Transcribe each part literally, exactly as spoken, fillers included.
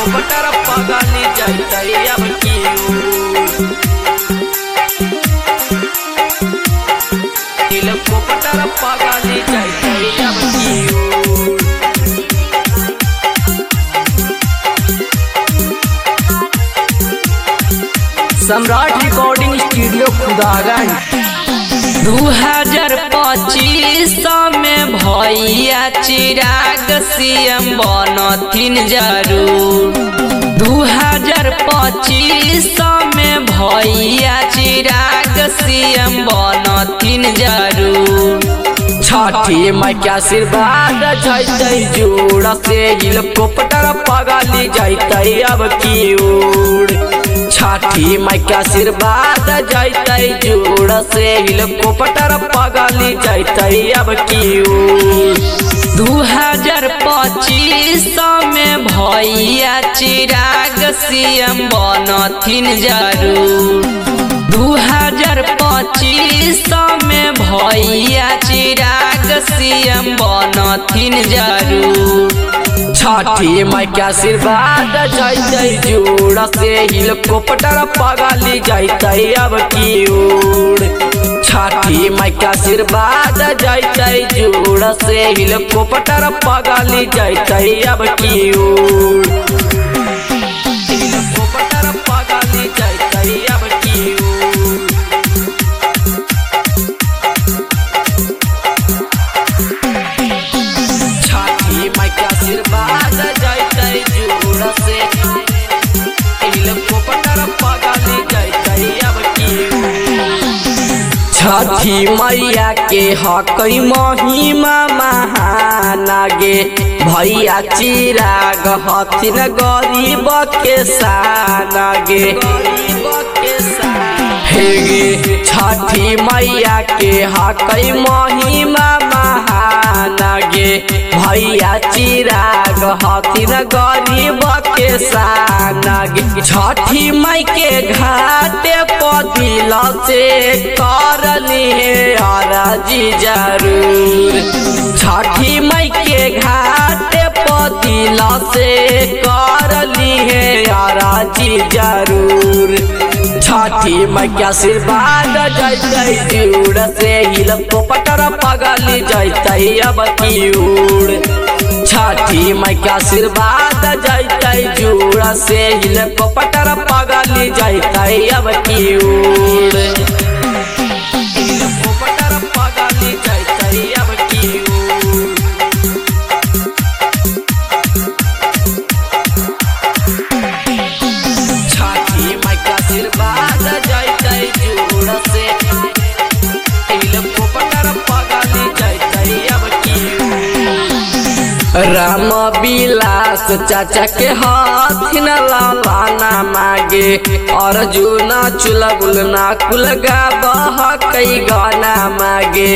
Helicopter पगली जाते अब की हेलीकॉप्टर पगली जाते अब की सम्राट रिकॉर्डिंग स्टूडियो खुदागंज। दो हजार पच्चीस में भैया चिराग सीएम बनथिन जरूर। दो हजार पच्चीस में भैया चिराग सीएम बनथिन जरूर। छठी माई के आशीर्वाद जैते जोड़ से हेलीकॉप्टर पगली जाते अब की ओर। छठी माई के आशीर्वाद जैते जोड़ से हेलीकॉप्टर पगली जाते अब की ओर। दो हजार पच्चीस में भैया चिराग सीएम बनथिन जरूर। दो हजार पच्चीस में भैया चिराग सीएम बनथिन जरूर। छठी माई के आशीर्वाद जैते जोड़ से हेलीकॉप्टर पगली जाते अब की ओर। छठी माई के आशीर्वाद जैते जोड़ से हेलीकॉप्टर पगली जाते अब की ओर। हेलीकॉप्टर पगली जाते अब की ओर। छठी माई के आशीर्वाद जैते जोड़ से हेलीकॉप्टर पगली जाते अब की ओर। छठी मैया के हकई महिमा महानागे भैया चिराग हथिन गरीब के सानागे। हेगे छठी मैया के हकई महिमा महानागे भैया चिराग हथिन गरीब के सानागे। छठी माई के घाटे पदिल से करली है अराजी जरूर। छठी माई के घाटे पदिल से करली है अराजी जरूर। छठी माई के आशीर्वाद जैते जोड़ से हेलीकॉप्टर पगली जाते अब की ओर। छठी माई के आशीर्वाद जैते जोड़ से हेलीकॉप्टर पगली जाते अब की ओर। हेलीकॉप्टर पगली जाते अब की ओर। छठी माई के आशीर्वाद जैते जोड़ से हेलीकॉप्टर पगली जाते अब की ओर। राम बिलास चाचा के हाथिन लालाना मागे अर्जुन चुलबुल ना कुलगा बह कई गाना मागे।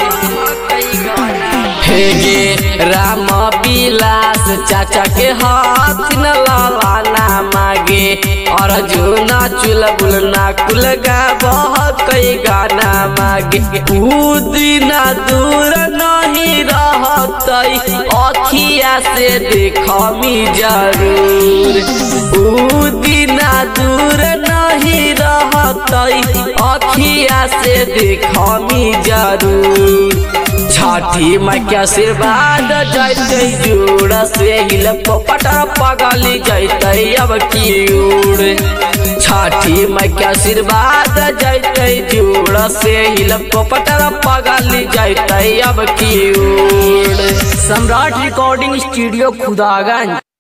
हेगे राम बिलास चाचा के हाथिन लालाना मागे अर्जुन चुलबुल ना कुलगा बह कई गाना मागे। ऊ दिन दूर नहीं रहतई अखिया से देखमी जरूर। ऊ दिन दूर नहीं रहतई अखिया से देखमी जरूर। छठी माई के आशीर्वाद जैते जोड़ से हेलीकॉप्टर पगली जाते अब की ओर। छठी माई के आशीर्वाद जैते जोड़ से हेलीकॉप्टर पगली जाते अब की ओर। Samrat recording studio Khudaganj.